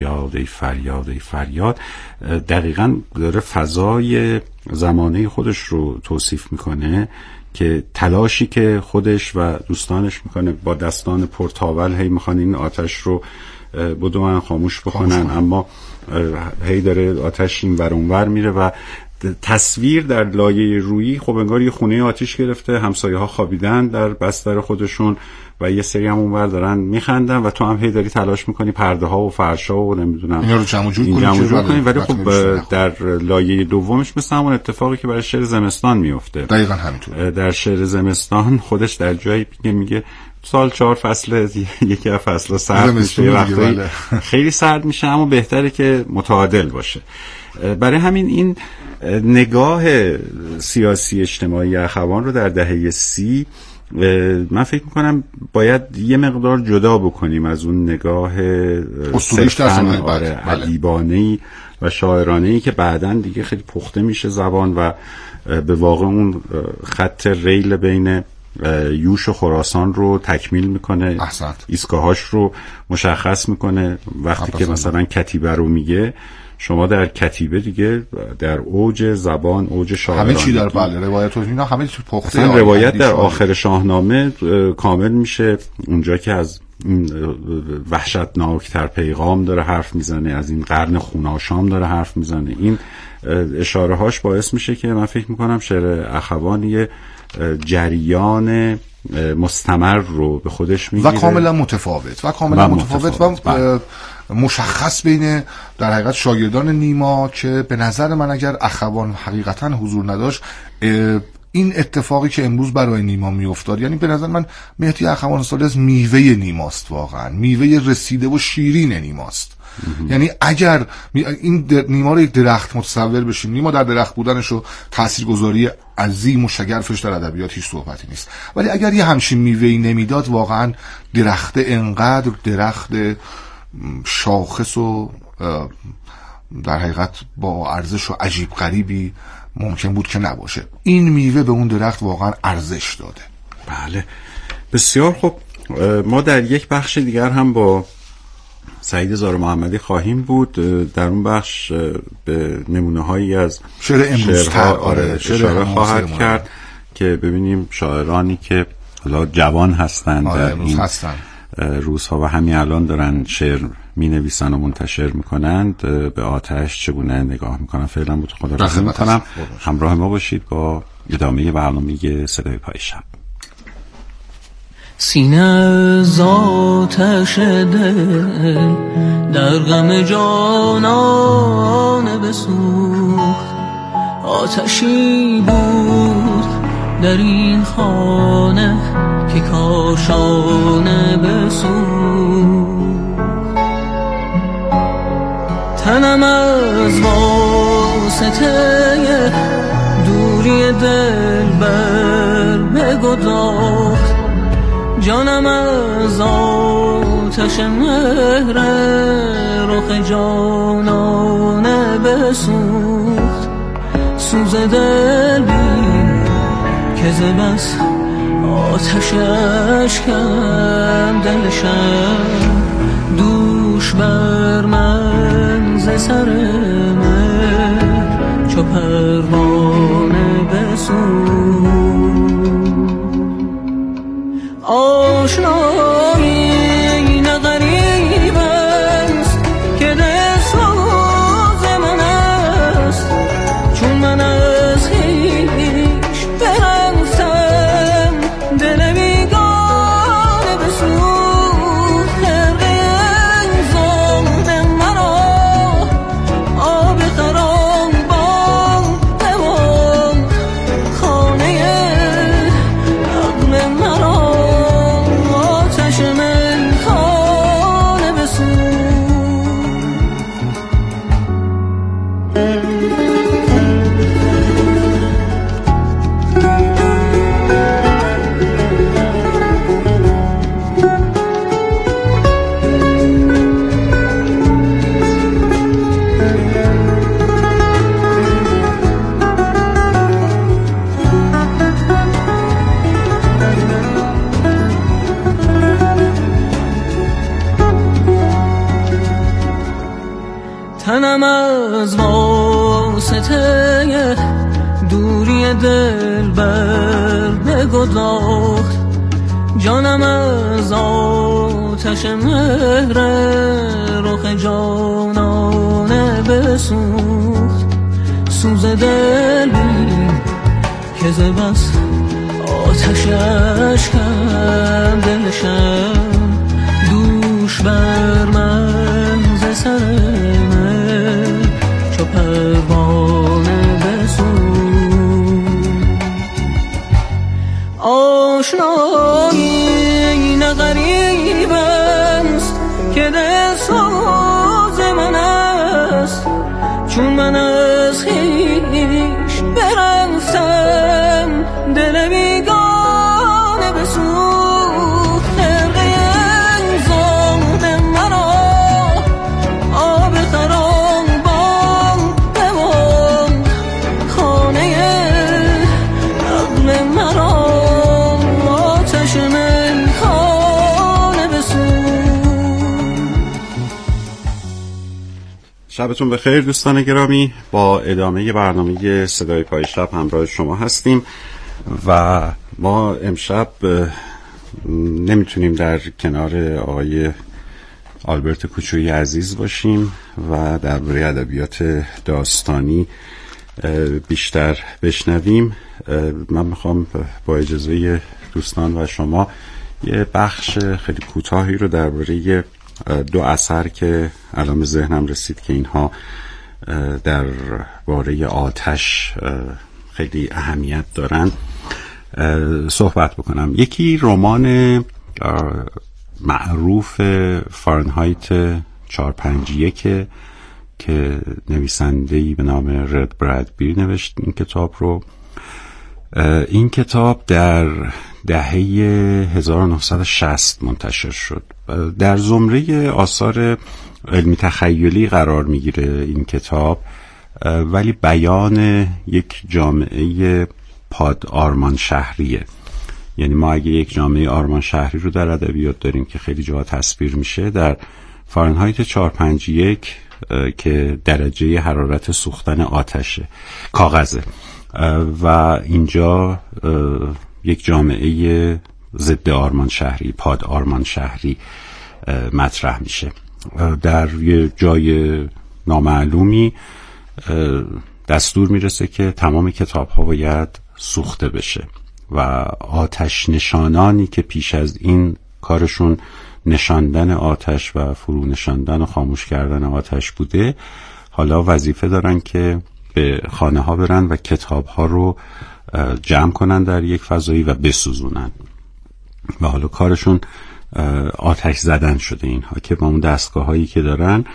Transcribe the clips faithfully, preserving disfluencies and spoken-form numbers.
فریاد ای فریاد ای فریاد دقیقاً داره فضای زمانه خودش رو توصیف میکنه که تلاشی که خودش و دوستانش میکنه با دستان پرتاول هی میخوان این آتش رو بدو من خاموش بکنن، اما هی داره آتش این ور اون ور میره و تصویر در لایه رویی خب انگار یه خونه آتیش گرفته، همسایه ها خوابیدن در بستر خودشون و یه سری هم اونور دارن میخندن و تو هم هی داری تلاش میکنی پرده ها و فرش ها و نمیدونم اینا رو جمع جور کنی، ولی خب در لایه دومش مثل همون اتفاقی که برای شعر زمستان میفته. دقیقاً همینطوره. در شعر زمستان خودش در جایی میگه میگه سال چهار فصل یکی از فصل‌ها سرد میشه، وقتی خیلی سرد میشه، اما بهتره که متعادل باشه. برای همین این نگاه سیاسی اجتماعی اخوان رو در دهه سی من فکر میکنم باید یه مقدار جدا بکنیم از اون نگاه صرفاً آره ادیبانه‌ای و شاعرانه‌ای که بعداً دیگه خیلی پخته میشه زبان و به واقع اون خط ریل بین یوش و خراسان رو تکمیل میکنه، ایستگاهاش رو مشخص میکنه. وقتی که مثلا کتیبه رو میگه، شما در کتیبه دیگه در اوج زبان، اوج شاعرانه، همه چی در بله روایت و اینا همه چی پخته. اصلا روایت در آخر شاهنامه کامل میشه، اونجا که از وحشتناکتر پیغام داره حرف میزنه، از این قرن خوناشام داره حرف میزنه. این اشاره هاش باعث میشه که من فکر میکنم شعر اخوان یه جریان مستمر رو به خودش میگیره و کاملا متفاوت و کاملا و متفاوت, متفاوت و مشخص بین در حقیقت شاگردان نیما که به نظر من اگر اخوان حقیقتا حضور نداشت این اتفاقی که امروز برای نیما میافتاد، یعنی به نظر من مهدی اخوان سالس میوه نیماست، واقعا میوه رسیده و شیرین نیماست. یعنی اگر این نیما رو یک درخت متصور بشیم، نیما در درخت بودنش و تاثیرگذاری عظیم و شگرفش در ادبیات هیچ صحبتی نیست، ولی اگر یه همچین میوه‌ای نمیداد واقعا درخت انقدر درخت شاخص و در حقیقت با ارزش و عجیب غریبی ممکن بود که نباشه. این میوه به اون درخت واقعا ارزش داده. بله بسیار خوب. ما در یک بخش دیگر هم با سعید زار محمدی خواهیم بود. در اون بخش به نمونه هایی از شعر امروزتر آره شعر خواهد کرد که ببینیم شاعرانی که حالا جوان هستند آره در این هستن. روزها و همین الان دارن شعر می نویسن و منتشر میکنند به آتش چگونه نگاه میکنن. فعلا بود خدا رحم میکنم. همراه ما باشید با ادامه برنامه صدای پای شب. سینه زاتش دل در غم جانان بسوخت، آتشی بود در این خانه که کاشانه بسوخت. تنم از واسطه دوری دل بر بگداخت، جانم از آتش مهر رخ جانانه بسوخت. سوز دل بین که ز بس آتشش کم دلشم، دوش بر من ز سر مهر چو پروانه بسوخت. آشنایی نه غریب است که دل سوز من است، چون من از هیچ برفتم دل بیگانه بسوخت. خرقه زان مرا آب خرام بان بمان، تنم از واسطه دوری دل بر بگداخت، جانم از آتش مهر رخ جانانه بسوخت. سوز دل بین که ز بس آتش اشکم دلشم دوش بر من ز سر من چو پروانه بسوخت. آشنایی نه غریب است که دل سوز من است، چون من از خویش برفتم دل بیگانه بسوخت. خرقه زاد مرا آب خرابان ببرد، خانه عقل مرا آتش میخانه بسوخت. شبتون بخیر دوستان گرامی، با ادامه برنامه صدای پای شب همراه شما هستیم و ما امشب نمیتونیم در کنار آقای آلبرت کوچویی عزیز باشیم و درباره ادبیات داستانی بیشتر بشنویم. من میخوام با اجازه دوستان و شما یه بخش خیلی کوتاهی رو درباره دو اثر که الان به ذهنم رسید که اینها در باره آتش خیلی اهمیت دارن صحبت بکنم. یکی رمان معروف فارنهایت چهار پنج یک که نویسنده‌ای به نام رد برادبری نوشت این کتاب رو. این کتاب در دهه هزار و نهصد و شصت منتشر شد. در زمره آثار علمی تخیلی قرار میگیره این کتاب، ولی بیان یک جامعه پاد آرمان شهریه. یعنی ما اگه یک جامعه آرمان شهری رو در ادبیات داریم که خیلی جاها تصویر میشه، در فارنهایت چهار پنج یک که درجه حرارت سوختن آتشه کاغذه و اینجا یک جامعه ضد آرمان شهری، پاد آرمان شهری مطرح میشه. در یه جای نامعلومی دستور میرسه که تمام کتاب ها باید سوخته بشه و آتش نشانانی که پیش از این کارشون نشاندن آتش و فرو نشاندن و خاموش کردن آتش بوده، حالا وظیفه دارن که به خانه ها برن و کتاب ها رو جمع کنن در یک فضایی و بسوزونن و حالا کارشون آتش زدن شده اینها که با اون دستگاه هایی که دارن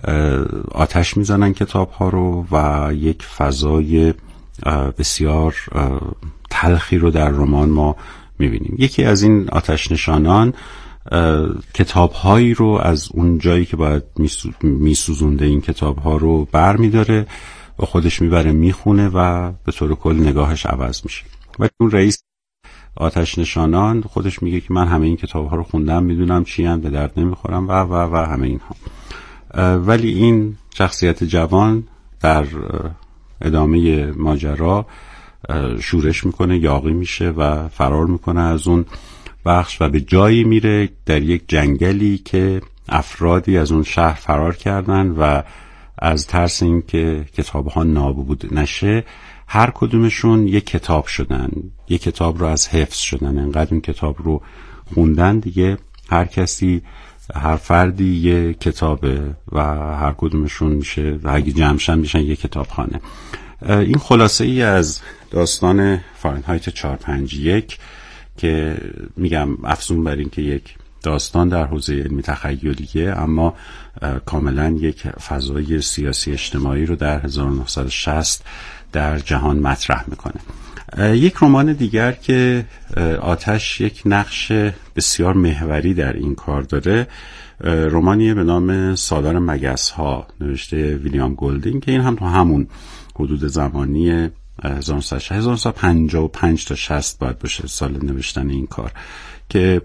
آتش میزنن کتاب ها رو و یک فضای بسیار تلخی رو در رمان ما میبینیم. یکی از این آتش نشانان کتاب هایی رو از اون جایی که باید میسوزونده این کتاب ها رو بر میداره و خودش میبره میخونه و به طور کل نگاهش عوض میشه. و اون رئیس آتش نشانان خودش میگه که من همه این کتاب ها رو خوندم، میدونم چی هم به درد نمیخورم و و و همه اینها. ولی این شخصیت جوان در ادامه ماجرا شورش میکنه، یاغی میشه و فرار میکنه از اون بخش و به جایی میره در یک جنگلی که افرادی از اون شهر فرار کردن و از ترس این که کتابها نابود نشه هر کدومشون یک کتاب شدن، یک کتاب رو از حفظ شدن، انقدر اون کتاب رو خوندن دیگه هر کسی هر فردی یک کتابه و هر کدومشون میشه و اگه جمعشن میشن یک کتابخانه. این خلاصه ای از داستان فارنهایت چهار پنج یک که میگم افزون بر این که یک داستان در حوزه علمی تخیلیه اما کاملا یک فضای سیاسی اجتماعی رو در هزار و نهصد و شصت در جهان مطرح میکنه. یک رمان دیگر که آتش یک نقش بسیار محوری در این کار داره رمانیه به نام سالار مگس ها نوشته ویلیام گولدینگ که این هم تو همون حدود زمانی هزار و نهصد و پنجاه و پنج تا شصت باید باشه سال نوشتن این کار، که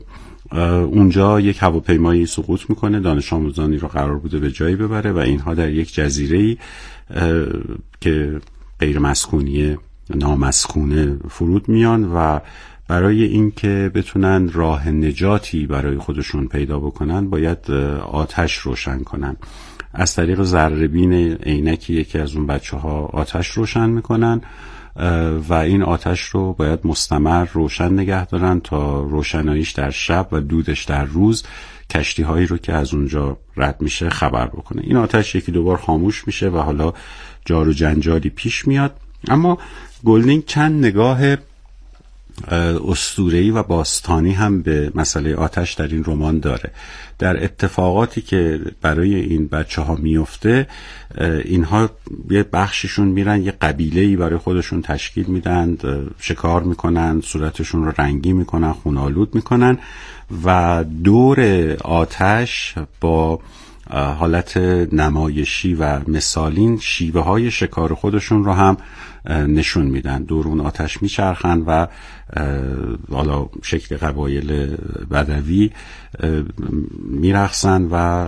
اونجا یک هواپیمایی سقوط میکنه، دانش آموزانی رو قرار بوده به جایی ببره و اینها در یک جزیره‌ای که غیر مسکونی نامسکونه فرود میان و برای اینکه بتونن راه نجاتی برای خودشون پیدا بکنن باید آتش روشن کنن. از طریق ذره‌بین عینکی یکی از اون بچه‌ها آتش روشن میکنن و این آتش رو باید مستمر روشن نگه دارن تا روشناییش در شب و دودش در روز کشتی هایی رو که از اونجا رد میشه خبر بکنه. این آتش یکی دوبار خاموش میشه و حالا جار و جنجالی پیش میاد. اما گلدینگ چند نگاه اسطوره‌ای و باستانی هم به مسئله آتش در این رمان داره. در اتفاقاتی که برای این بچه ها میفته، اینها یه بخششون میرن یه قبیله‌ای برای خودشون تشکیل میدن، شکار میکنن، صورتشون رو رنگی میکنن، خونالود میکنن و دور آتش با حالت نمایشی و مثالین شیوه های شکار خودشون رو هم نشون میدن. دور اون آتش میچرخن و حالا شکل قبایل بدوی میرقصن و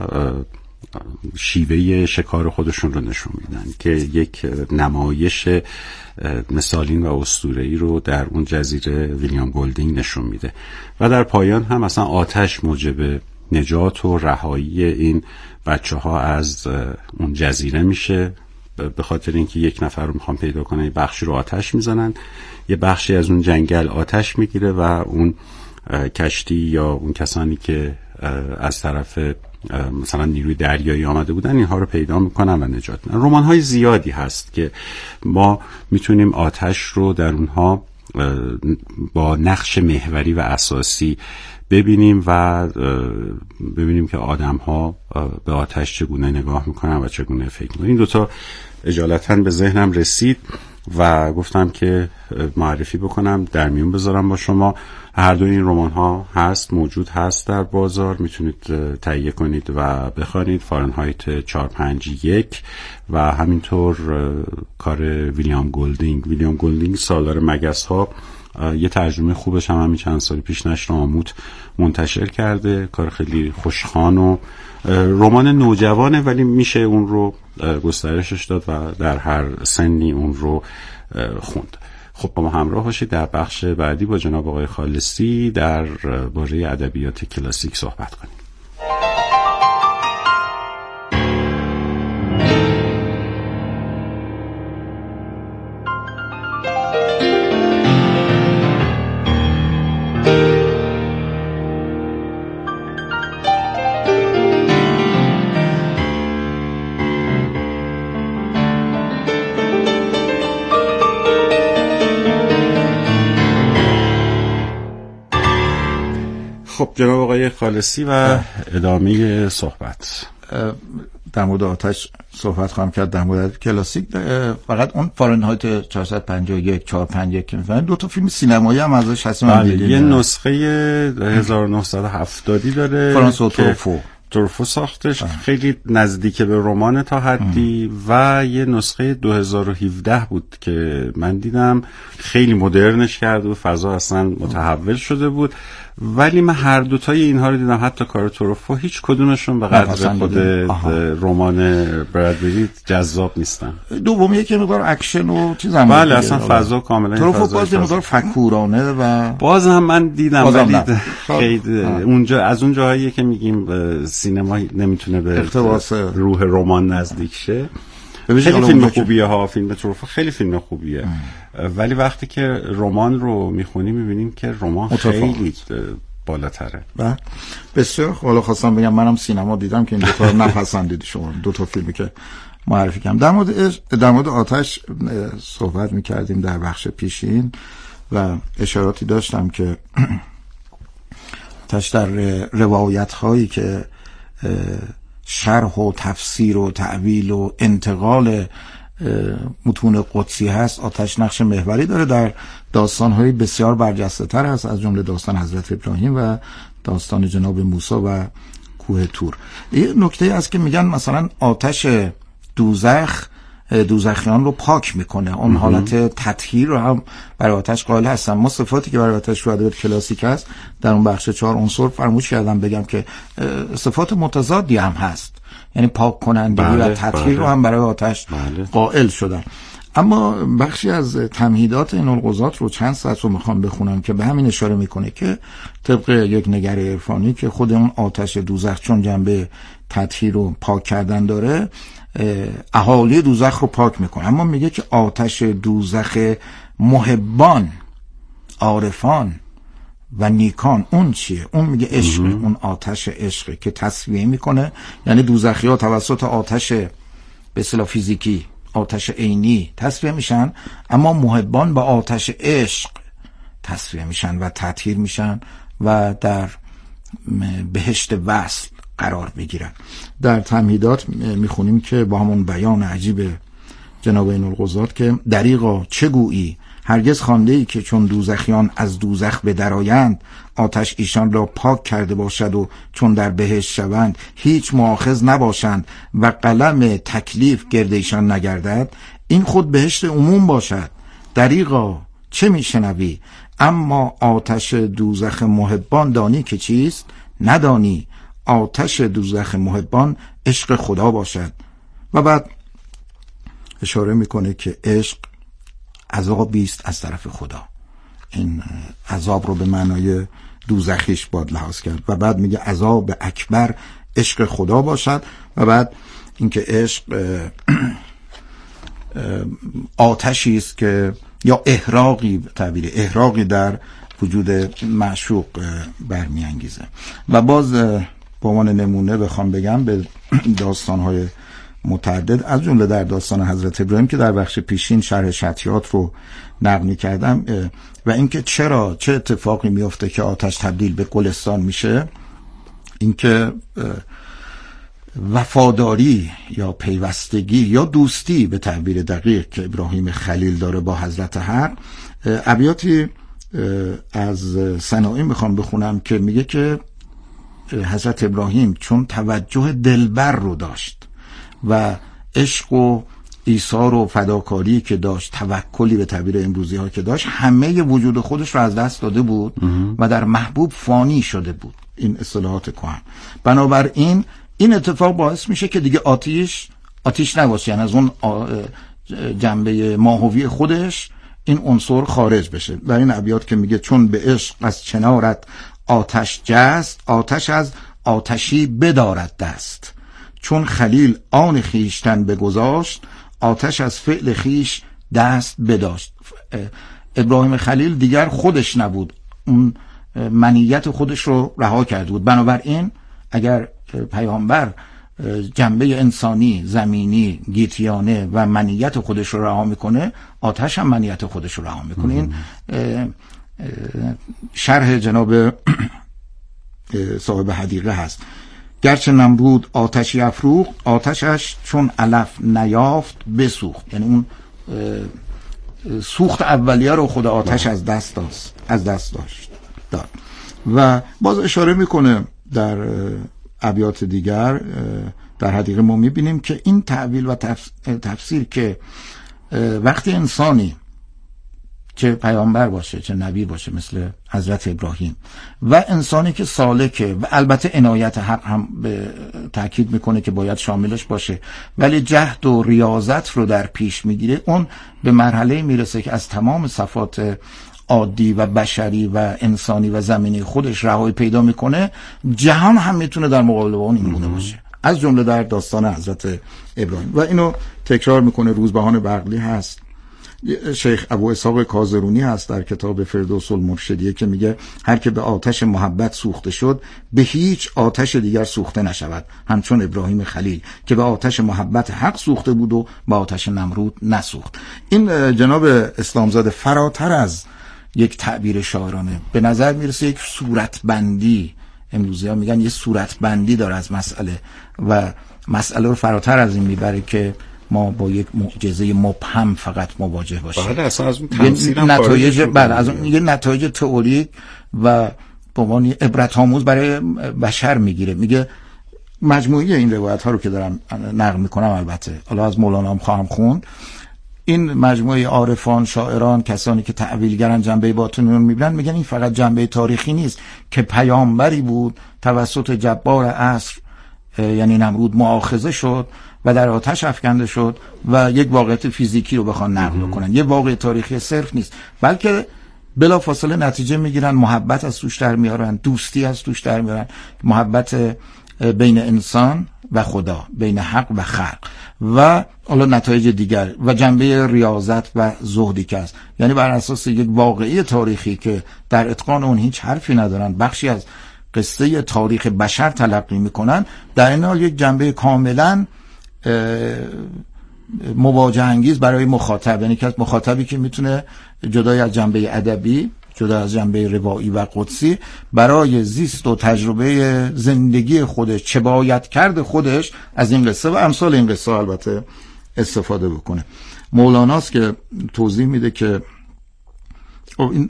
شیوه شکار خودشون رو نشون میدن که یک نمایش مثالین و اسطوره‌ای رو در اون جزیره ویلیام گلدینگ نشون میده. و در پایان هم مثلا آتش موجب نجات و رهایی این بچه ها از اون جزیره میشه، به خاطر اینکه یک نفر رو میخوان پیدا کنن، یه بخشی رو آتش میزنن، یه بخشی از اون جنگل آتش میگیره و اون کشتی یا اون کسانی که از طرف مثلا نیروی دریایی آمده بودن اینها رو پیدا میکنن و نجات میدن. رمان های زیادی هست که ما میتونیم آتش رو در اونها با نقش محوری و اساسی ببینیم و ببینیم که آدم ها به آتش چگونه نگاه میکنن و چگونه فکر میکنن. این دوتا اجالتا به ذهنم رسید و گفتم که معرفی بکنم، در میون بذارم با شما. هر دو این رمان ها هست، موجود هست در بازار، میتونید تهیه کنید و بخوانید. فارنهایت چهار پنج یک و همینطور کار ویلیام گلدینگ. ویلیام گلدینگ سالار مگس ها یه ترجمه خوبش هم همین چند سال پیش نشر آموت منتشر کرده. کار خیلی خوشخوان و رمان نوجوانه ولی میشه اون رو گسترشش داد و در هر سنی اون رو خوند. خب با ما همراه باشید، در بخش بعدی با جناب آقای خالصی در باره ادبیات کلاسیک صحبت کنیم. خب جناب آقای خالصی و ادامه صحبت. در مورد آتش صحبت خواهم کرد، در مورد کلاسیک. فقط اون فارنهایت چهارصد و پنجاه و یک چهار پنج یک که می‌فهمید دو تا فیلم سینمایی هم ازش هست. بله، یه نسخه هزار و نهصد و هفتاد داره فرانسوا تروفو تروفو ساختش، خیلی نزدیک به رمان تا حدی ام. و یه نسخه دو هزار و هفده بود که من دیدم، خیلی مدرنش کرد و فضا اصلا متحول شده بود. ولی من هر دوتای اینها رو دیدم، حتی کار تروفو، هیچ کدومشون به قدر خود رمان برادبری جذاب نیستن. دومیه که مقدار اکشن و چیز هم بله اصلا فضا کاملا تروفو باز مقدار فکورانه و باز هم من دیدم ولی خیلی اونجا از اون جاهایی که میگیم سینما نمیتونه به اقتباس روح رمان نزدیک شه. خیلی فیلم خوبیه ها، فیلم تروفو خیلی فیلم خوبیه ام. ولی وقتی که رمان رو میخونی میبینیم که رمان خیلی بالاتره. و بسیار حالا خواستم بگم منم سینما دیدم که این دو تا نپسندید شما دو تا فیلمی که معرفی کردم. در مورد در مورد آتش صحبت میکردیم در بخش پیشین و اشاراتی داشتم که آتش در روایت هایی که شرح و تفسیر و تعویل و انتقال متون قدسی هست، آتش نقش محوری داره. در داستان‌های بسیار برجسته تر هست، از جمله داستان حضرت ابراهیم و داستان جناب موسی و کوه طور. یه نکته هست که میگن مثلا آتش دوزخ دوزخیان رو پاک میکنه. اون حالت تطهیر رو هم برای آتش قائل هستن. ما صفاتی که برای آتش رو ادبیات کلاسیک هست در اون بخش چهار عنصر فراموش کردم بگم که صفات متضادی هم هست، یعنی پاک کنندگی بله، و تطهیر بله. رو هم برای آتش بله. قائل شدن. اما بخشی از تمهیدات این الغزات رو چند سطر رو میخوام بخونم که به همین اشاره میکنه که طبق یک نگر عرفانی که خود اون آتش دوزخ چون جنبه تطهیر و پاک کردن داره، اهالی دوزخ رو پاک میکنه. اما میگه که آتش دوزخ محبان، عارفان و نیکان اون چیه؟ اون میگه عشق، اون آتش عشق که تصفیه میکنه. یعنی دوزخی ها توسط آتش به اصطلاح فیزیکی، آتش عینی تصفیه میشن، اما محبان با آتش عشق تصفیه میشن و تطهیر میشن و در بهشت وصل قرار بگیرن. در تمهیدات میخونیم که با همون بیان عجیب جناب این الغزات که دریغا چه گویی، هرگز خوانده ای که چون دوزخیان از دوزخ به درآیند آتش ایشان را پاک کرده باشد و چون در بهشت شوند هیچ مؤاخذ نباشند و قلم تکلیف گرد ایشان نگردد، این خود بهشت عموم باشد. دریغا چه میشنوی؟ اما آتش دوزخ محبان دانی که چیست؟ ندانی. آتش دوزخ محبان عشق خدا باشد. و بعد اشاره میکنه که عشق عذابی است از طرف خدا. این عذاب رو به معنای دوزخیش باید لحاظ کرد. و بعد میگه عذاب اکبر عشق خدا باشد. و بعد اینکه عشق آتشی است که یا احراقی، تعبیر احراقی در وجود معشوق برمیانگیزه. و باز به عنوان نمونه بخوام بگم به داستان‌های متعدد از جمله در داستان حضرت ابراهیم که در بخش پیشین شرح شطیات رو نقل کردم و اینکه چرا چه اتفاقی میفته که آتش تبدیل به گلستان میشه، اینکه وفاداری یا پیوستگی یا دوستی به تعبیر دقیق که ابراهیم خلیل داره با حضرت حق. ابیاتی از سنایی میخوام بخونم که میگه که حضرت ابراهیم چون توجه دلبر رو داشت و عشق و ایثار و فداکاری که داشت، توکلی به تعبیر امروزی ها که داشت، همه وجود خودش رو از دست داده بود و در محبوب فانی شده بود. این اصطلاحات کهن. بنابراین این اتفاق باعث میشه که دیگه آتیش آتیش نباشه، یعنی از اون جنبه ماهوی خودش این عنصر خارج بشه. در این ابیات که میگه چون به عشق از چنارت آتش جست، آتش از آتشی بدارد دست. چون خلیل آن خیشتن بگذاشت، آتش از فعل خیش دست بداشت. ابراهیم خلیل دیگر خودش نبود، اون منیت خودش رو رها کرده بود. بنابراین اگر پیامبر جنبه انسانی، زمینی، گیتیانه و منیت خودش رو رها میکنه، آتش هم منیت خودش رو رها میکنه. این شرح جناب صاحب حدیقه هست. گرچه نمرود آتشی افروخت، آتشش چون علف نیافت بسوخت. یعنی اون سوخت اولیه رو خدا آتش از دست داشت از دست داشت داد. و باز اشاره میکنه در ابیات دیگر در حدیقه ما میبینیم که این تعویل و تفسیر که وقتی انسانی چه پیامبر باشه چه نبی باشه مثل حضرت ابراهیم و انسانی که سالکه و البته عنایت حق هم به تاکید میکنه که باید شاملش باشه، ولی جهد و ریاضت رو در پیش میگیره، اون به مرحله میرسه که از تمام صفات عادی و بشری و انسانی و زمینی خودش رهایی پیدا میکنه. جهان هم میتونه در مقابل اون اینگونه باشه، از جمله در داستان حضرت ابراهیم. و اینو تکرار میکنه روزبهان بغلی هست، شیخ ابو اسحاق کازرونی هست در کتاب فردوس المرشدیه که میگه هر که به آتش محبت سوخته شد به هیچ آتش دیگر سوخته نشود، همچون ابراهیم خلیل که به آتش محبت حق سوخته بود و به آتش نمرود نسوخت. این جناب اسلامزاده فراتر از یک تعبیر شاعرانه به نظر میرسه یک صورتبندی، امروزی ها میگن یه صورتبندی داره از مسئله و مسئله رو فراتر از این میبره که ما با یک معجزه مبهم فقط مواجه باشیم. بله اصلا از اون تمثیل هم نتایج بله از اون یه نتایج تئوریک و به عنوان عبرت آموز برای بشر میگیره. میگه مجموعه این روایت ها رو که دارم نقل میکنم، البته حالا از مولانا هم خواهم خوند، این مجموعه عارفان، شاعران، کسانی که تعویلگرن، جنبه باطنی رو میبینن، میگن این فقط جنبه تاریخی نیست که پیامبری بود توسط جبار عصر یعنی نمرود مؤاخذه شد و در آتش افکنده شد و یک واقعیت فیزیکی رو بخوان نقل کنن، یه واقع تاریخی صرف نیست، بلکه بلا فاصله نتیجه میگیرن، محبت از توش در میارن، دوستی از توش در میارن، محبت بین انسان و خدا، بین حق و خلق و حالا نتایج دیگر و جنبه ریاضت و زهدی که است، یعنی بر اساس یک واقعی تاریخی که در اتقان اون هیچ حرفی ندارن، بخشی از قصه تاریخ بشر تلقی میکنن، در این حال یک جنبه کاملا مواجه انگیز برای مخاطب، یعنی که مخاطبی که میتونه جدای از جنبه ادبی، جدا از جنبه روایی و قدسی، برای زیست و تجربه زندگی خودش، چه باید کرد خودش از این قصه و امثال این قصه البته استفاده بکنه. مولاناست که توضیح میده که این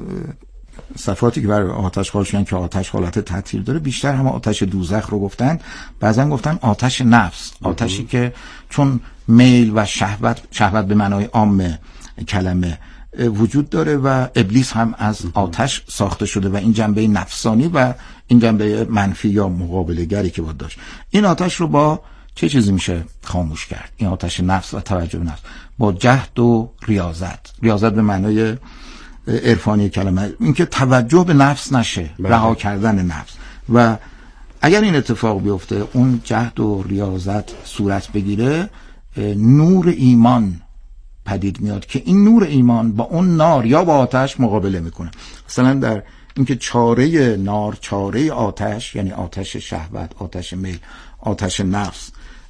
صفاتی که برای آتش خال شدن که آتش حالت تعطیل داره، بیشتر هم آتش دوزخ رو گفتن، بعضن گفتن آتش نفس، آتشی که چون میل و شهوت، شهوت به معنای عام کلمه وجود داره و ابلیس هم از آتش ساخته شده و این جنبه نفسانی و این جنبه منفی یا مقابله گری که باید داشت. این آتش رو با چه چیزی میشه خاموش کرد؟ این آتش نفس و توجه به نفس با جهد و ریاضت، ریاضت به معنای عرفانی کلمه، اینکه توجه به نفس نشه، رها کردن نفس. و اگر این اتفاق بیفته، اون جهد و ریاضت صورت بگیره، نور ایمان پدید میاد که این نور ایمان با اون نار یا با آتش مقابله میکنه. مثلا در اینکه چاره نار، چاره آتش، یعنی آتش شهوت، آتش میل، آتش نفس،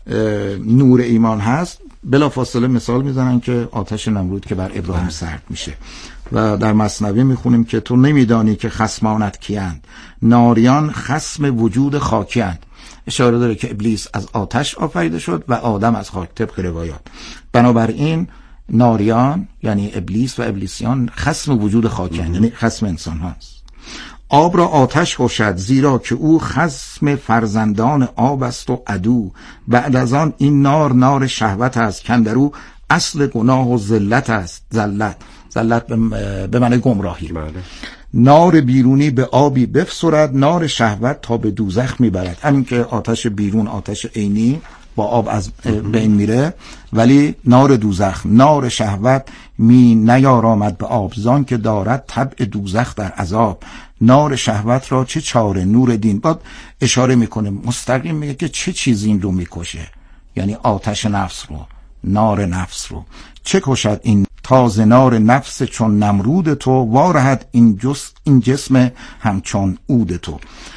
نور ایمان هست، بلا فاصله مثال میزنن که آتش نمرود که بر ابراهیم سرد میشه. و در مثنوی میخونیم که تو نمیدانی که خصمانت کیند، ناریان خصم وجود خاکیند. اشاره داره که ابلیس از آتش آفریده شد و آدم از خاک، طبق روایات. بنابراین ناریان یعنی ابلیس و ابلیسیان خصم وجود خاکیند، یعنی خصم انسان هست. آب را آتش کشد زیرا که او خصم فرزندان آب است و عدو. بعد از آن این نار نار شهوت است، کندرو اصل گناه و ذلت است. ذلت ذلت به معنی گمراهی. بله. نار بیرونی به آبی بفسرد، نار شهوت تا به دوزخ میبرد. همین که آتش بیرون، آتش عینی با آب از بین میره، ولی نار دوزخ، نار شهوت می نیارامد به آب، زان که دارد طبع دوزخ در عذاب. نار شهوت را چه چاره؟ نور دین. بعد اشاره میکنه مستقیم میگه که چه چیزی این رو میکشه، یعنی آتش نفس رو، نار نفس رو. چه کشد این تازه نار نفس چون نمرود تو، وارهد این جس این جسم همچون عود تو.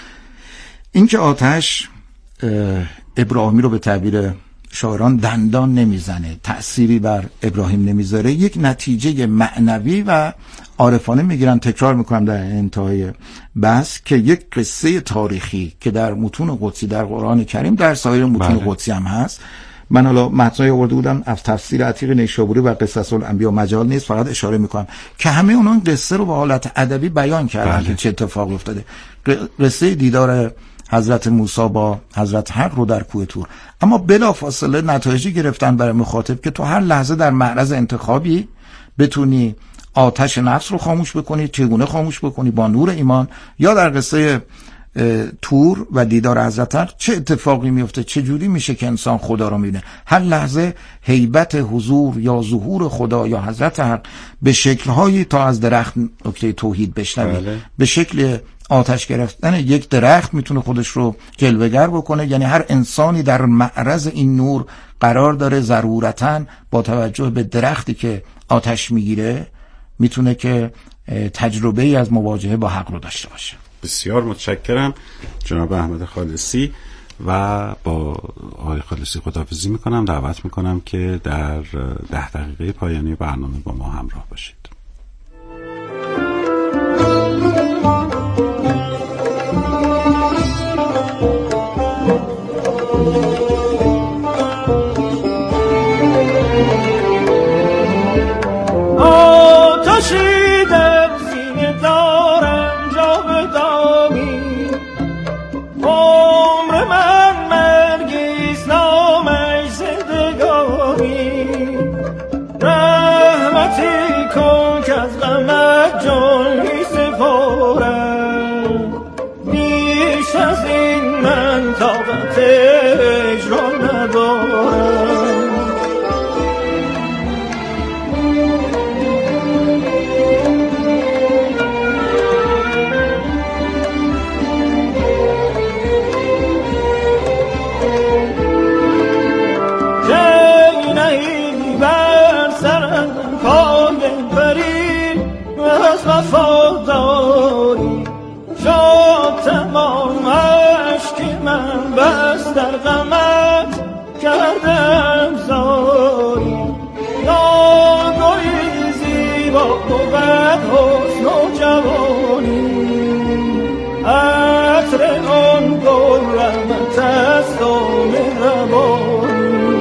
این که آتش ابراهیمی رو به تعبیر شاعران دندان نمیزنه، تأثیری بر ابراهیم نمیذاره، یک نتیجه معنوی و عارفانه میگیرن. تکرار میکنم در انتهای بحث که یک قصه تاریخی که در متون قدسی، در قرآن کریم، در سایر متون بله. قدسی هم هست. من حالا متنای آورده بودم از تفسیر عتیق نیشابوری و قصص الانبیا، مجال نیست، فقط اشاره میکنم که همه اونان قصه رو به حالت ادبی بیان کردن بله. که چه اتفاقی افتاده. قصه دیدار حضرت موسی با حضرت حق رو در کوه طور، اما بلا فاصله نتایجی گرفتن برای مخاطب که تو هر لحظه در معرض انتخابی بتونی آتش نفس رو خاموش بکنی. چگونه خاموش بکنی؟ با نور ایمان. یا در قصه تور و دیدار حضرت حق چه اتفاقی میفته، چه جوری میشه که انسان خدا رو میبینه. هر لحظه هیبت حضور یا ظهور خدا یا حضرت حق به شکل‌هایی تا از درخت نکته توحید بشنوی بله. به شکل آتش گرفتن یک درخت میتونه خودش رو جلوه‌گر بکنه. یعنی هر انسانی در معرض این نور قرار داره، ضرورتاً با توجه به درختی که آتش میگیره میتونه که تجربه ای از مواجهه با حق رو داشته باشه. بسیار متشکرم جناب احمد خالصی و با آقای خالصی خداحافظی میکنم. دعوت میکنم که در ده دقیقه پایانی برنامه با ما همراه باشید. عمر من از غمت جان می سپارم، بیش از این من طاقت اجرا ندارم. وفاداری شد تمامش که من بس در غمت کردم زاری. ناگوی زیبا بود حسن و جوانی، عطر آن گل رحمت است و مهربانی.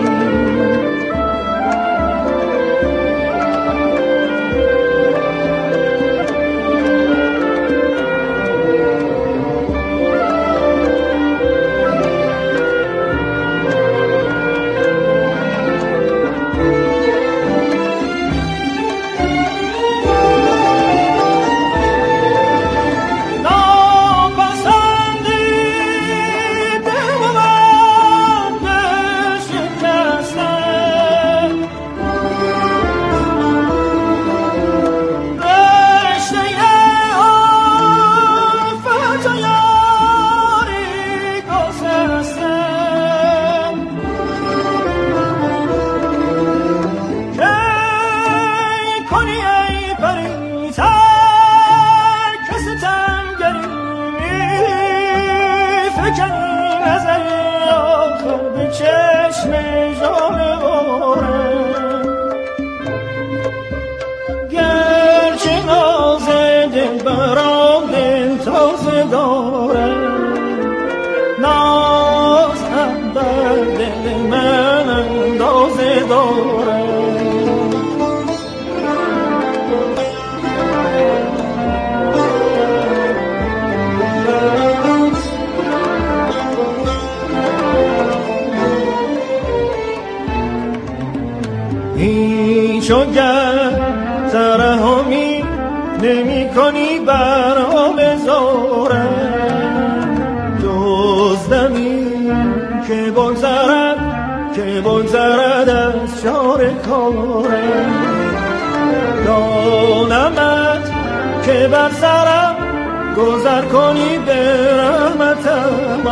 چوگر ترحمی نمی کنی بر آب زارم، دزدمی که بگذرد که بگذرد از شار کارم. دانمت که بر سرم گذر کنی به رحمتم،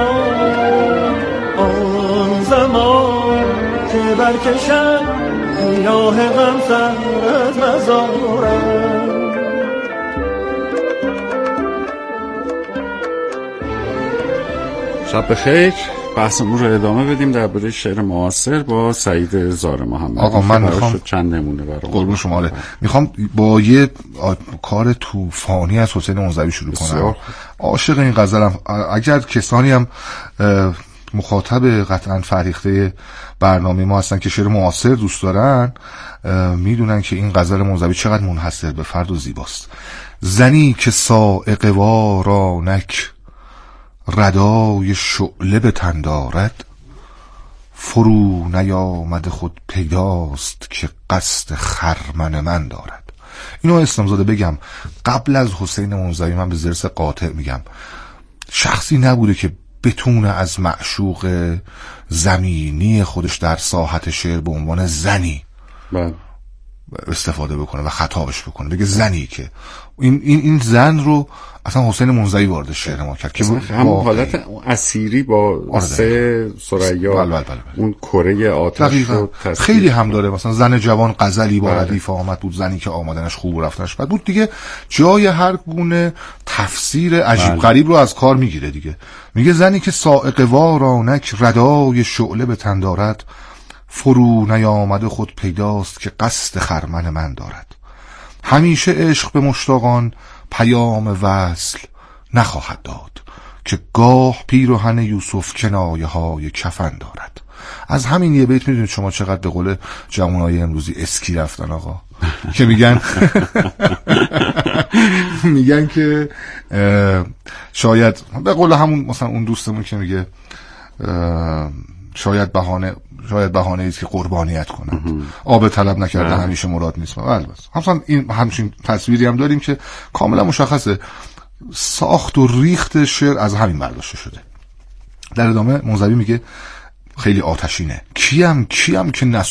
آن زمان که برکشم یاه غم سر از مزارم. شب بخیر. بحثمون رو ادامه بدیم درباره شعر معاصر با سعید زار محمدی. آقا من میخوام چند نمونه برام قربون شما میخوام با یه کار طوفانی از حسین منزوی شروع کنم. عاشق این غزلم. اگر کسانی هم مخاطب قطعا فریخته برنامه ما هستن که شعر معاصر دوست دارن، میدونن که این غزل منزوی چقدر منحصر به فرد و زیباست. زنی که صاعقه وارانک ردای شعله به تن دارد، فرو نیامد خود پیداست که قصد خرمن من دارد. اینو اسلامزاده بگم قبل از حسین منزوی من به ضرس قاطع میگم شخصی نبوده که بتونه از معشوق زمینی خودش در ساحت شعر به عنوان زنی بله استفاده بکنه و خطابش بکنه، بگه زنی که این این این زن رو اصلا حسین منزوی وارد شعر ما کرد که هم حالت اسیری با سه ثریا بله بله بله. اون کره آتش رو خیلی هم داره. مثلا زن جوان غزلی با ردیف آمد بود، زنی که آمدنش خوب و رفتنش بد بود. دیگه جای هر گونه تفسیر عجیب بله. غریب رو از کار میگیره دیگه. میگه زنی که صاعقه وارانک ردای شعله به تن دارد، فرو نیامده خود پیداست که قصد خرمن من دارد. همیشه عشق به مشتاقان پیام وصل نخواهد داد، که گاه پیرهن یوسف کنایه های کفن دارد. از همین یه بیت میدونید شما چقدر به قول جوانای امروزی اسکی رفتن آقا که میگن میگن که شاید به قول همون مثلا اون دوستمون که میگه شاید بهانه شاید بهانه است که قربانیت کنند. آب طلب نکرده همیشه مراد نیست. البته همچنین این همچین تصویری هم داریم که کاملا مشخصه ساخت و ریخت شعر از همین برداشته شده. در ادامه موزوی میگه خیلی آتشینه، کیم کیم که